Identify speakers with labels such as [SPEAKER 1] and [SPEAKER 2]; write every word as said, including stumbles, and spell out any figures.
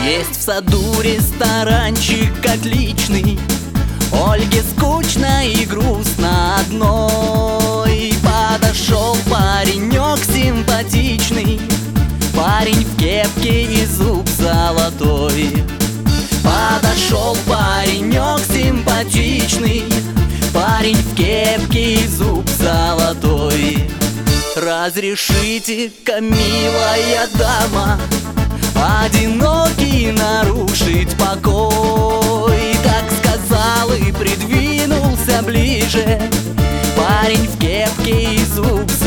[SPEAKER 1] Есть в саду ресторанчик отличный, Ольге скучно и грустно одной. Подошел паренек симпатичный, парень в кепке и зуб золотой. Подошел паренек симпатичный, парень в кепке и зуб золотой. Разрешите-ка, милая дама, одинокий нарушить покой. Так сказал и придвинулся ближе парень в кепке и зуб золотой.